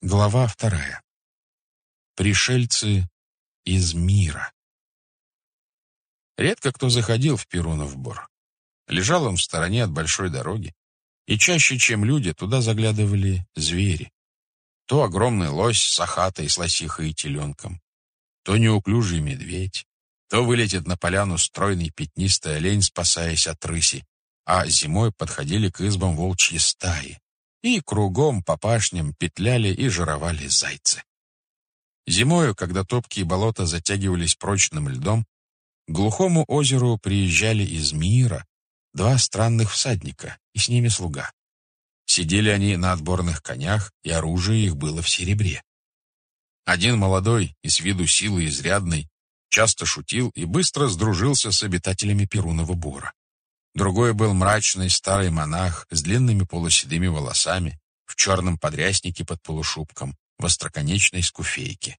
Глава 2. Пришельцы из мира. Редко кто заходил в Перунов Бор. Лежал он в стороне от большой дороги, и чаще, чем люди, туда заглядывали звери. То огромный лось с ахатой, с лосихой и теленком, то неуклюжий медведь, то вылетит на поляну стройный пятнистый олень, спасаясь от рыси, а зимой подходили к избам волчьи стаи. И кругом по пашням петляли и жировали зайцы. Зимою, когда топкие болота затягивались прочным льдом, к глухому озеру приезжали из мира два странных всадника, и с ними слуга. Сидели они на отборных конях, и оружие их было в серебре. Один молодой и с виду силы изрядной часто шутил и быстро сдружился с обитателями Перунова Бора. Другой был мрачный старый монах с длинными полуседыми волосами, в черном подряснике под полушубком, в остроконечной скуфейке.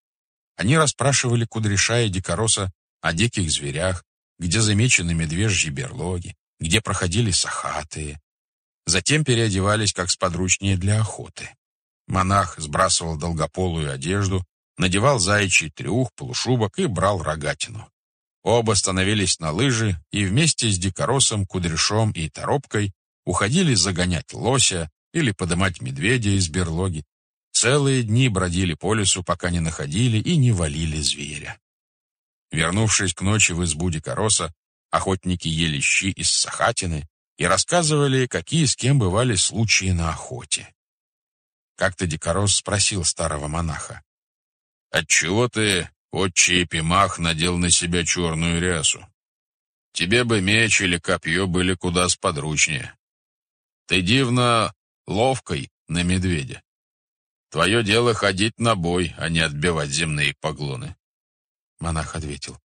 Они расспрашивали Кудряша и Дикороса о диких зверях, где замечены медвежьи берлоги, где проходили сахатые. Затем переодевались как сподручнее для охоты. Монах сбрасывал долгополую одежду, надевал заячий трюх, полушубок и брал рогатину. Оба становились на лыжи и вместе с Дикоросом, Кудряшом и Торопкой уходили загонять лося или подымать медведя из берлоги. Целые дни бродили по лесу, пока не находили и не валили зверя. Вернувшись к ночи в избу Дикороса, охотники ели щи из сахатины и рассказывали, какие с кем бывали случаи на охоте. Как-то Дикорос спросил старого монаха: «Отчего ты, отче Епимах, надел на себя черную рясу? Тебе бы меч или копье были куда сподручнее. Ты дивно ловкой на медведя. Твое дело ходить на бой, а не отбивать земные поклоны». Монах ответил: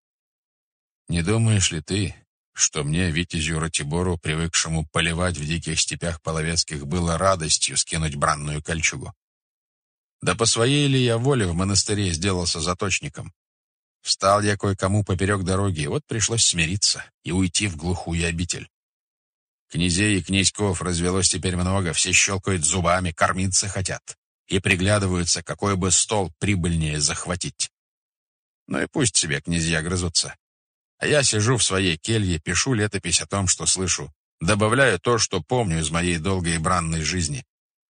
«Не думаешь ли ты, что мне, витязю Ратибору, привыкшему поливать в диких степях половецких, было радостью скинуть бранную кольчугу? Да по своей ли я воле в монастыре сделался заточником? Встал я кое-кому поперек дороги, и вот пришлось смириться и уйти в глухую обитель. Князей и князьков развелось теперь много, все щелкают зубами, кормиться хотят и приглядываются, какой бы стол прибыльнее захватить. Ну и пусть себе князья грызутся. А я сижу в своей келье, пишу летопись о том, что слышу, добавляю то, что помню из моей долгой и бранной жизни.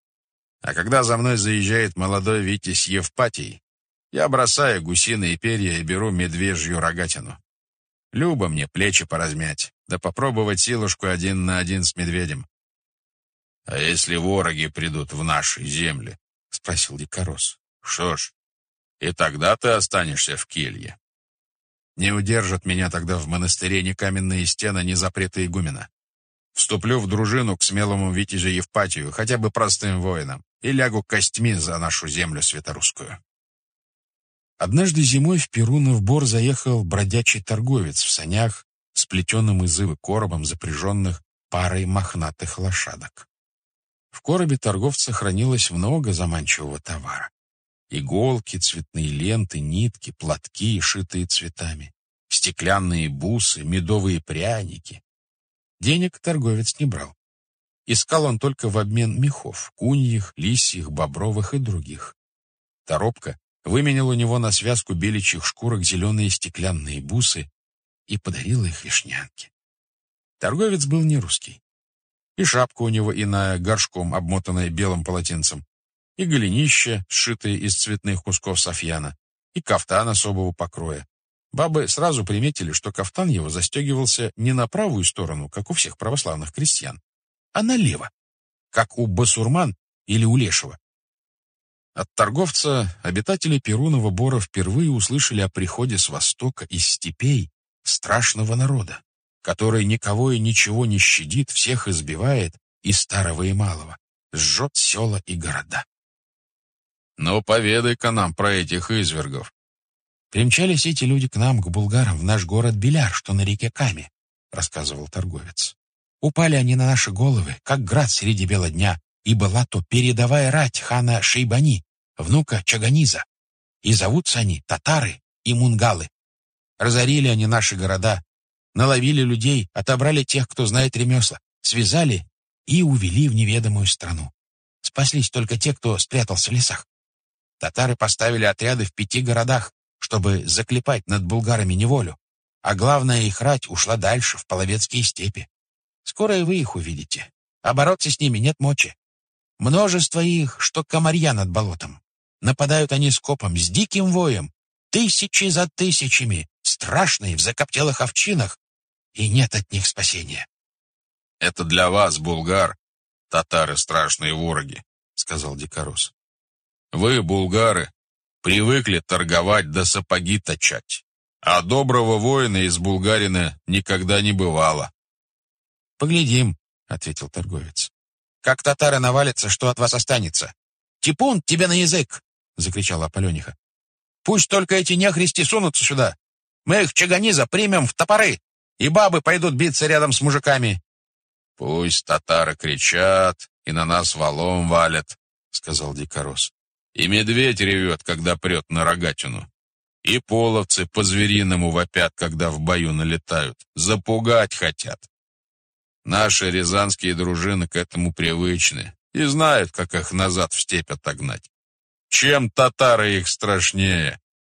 А когда за мной заезжает молодой витязь Евпатий, я бросаю гусиные перья и беру медвежью рогатину. Любо мне плечи поразмять, да попробовать силушку 1 на 1 с медведем. — А если вороги придут в наши земли? — спросил Дикорос. — Что ж, и тогда ты останешься в келье. Не удержат меня тогда в монастыре ни каменные стены, ни запреты игумена. Вступлю в дружину к смелому витязю Евпатию, хотя бы простым воином, и лягу костьми за нашу землю святорусскую. Однажды зимой в Перунов Бор заехал бродячий торговец в санях с плетеным из ивы коробом, запряженных парой мохнатых лошадок. В коробе торговца хранилось много заманчивого товара. Иголки, цветные ленты, нитки, платки, шитые цветами, стеклянные бусы, медовые пряники. Денег торговец не брал. Искал он только в обмен мехов, куньих, лисьих, бобровых и других. Торопка выменял у него на связку беличьих шкурок зеленые стеклянные бусы и подарил их Вишнянке. Торговец был не русский. И шапка у него иная, горшком, обмотанная белым полотенцем, и голенище, сшитые из цветных кусков софьяна, и кафтан особого покроя. Бабы сразу приметили, что кафтан его застегивался не на правую сторону, как у всех православных крестьян, а налево, как у басурман или у лешего. От торговца обитатели Перунова Бора впервые услышали о приходе с востока из степей страшного народа, который никого и ничего не щадит, всех избивает, и старого, и малого, сжет села и города. «Ну, поведай-ка нам про этих извергов». «Примчались эти люди к нам, к булгарам, в наш город Беляр, что на реке Каме», — рассказывал торговец. «Упали они на наши головы, как град среди бела дня, и была то передовая рать хана Шейбани, внука Чаганиза. И зовутся они татары и мунгалы. Разорили они наши города, наловили людей, отобрали тех, кто знает ремесла, связали и увели в неведомую страну. Спаслись только те, кто спрятался в лесах. Татары поставили отряды в 5 городах, чтобы заклепать над булгарами неволю. А главное, их рать ушла дальше, в половецкие степи. Скоро и вы их увидите. А бороться с ними нет мочи. Множество их, что комарья над болотом. Нападают они скопом, с диким воем. Тысячи за тысячами, страшные в закоптелых овчинах. И нет от них спасения. «Это для вас, булгар, татары страшные вороги», — сказал Дикорос. «Вы, булгары, привыкли торговать да сапоги точать, а доброго воина из булгарина никогда не бывало». «Поглядим», — ответил торговец. «Как татары навалятся, что от вас останется? Типун тебе на язык!» — закричала Аполлониха. «Пусть только эти нехристи сунутся сюда. Мы их чаганиза примем в топоры, и бабы пойдут биться рядом с мужиками». «Пусть татары кричат и на нас валом валят», — сказал Дикорос. «И медведь ревет, когда прет на рогатину. И половцы по-звериному вопят, когда в бою налетают. Запугать хотят. Наши рязанские дружины к этому привычны и знают, как их назад в степь отогнать. Чем татары их страшнее?»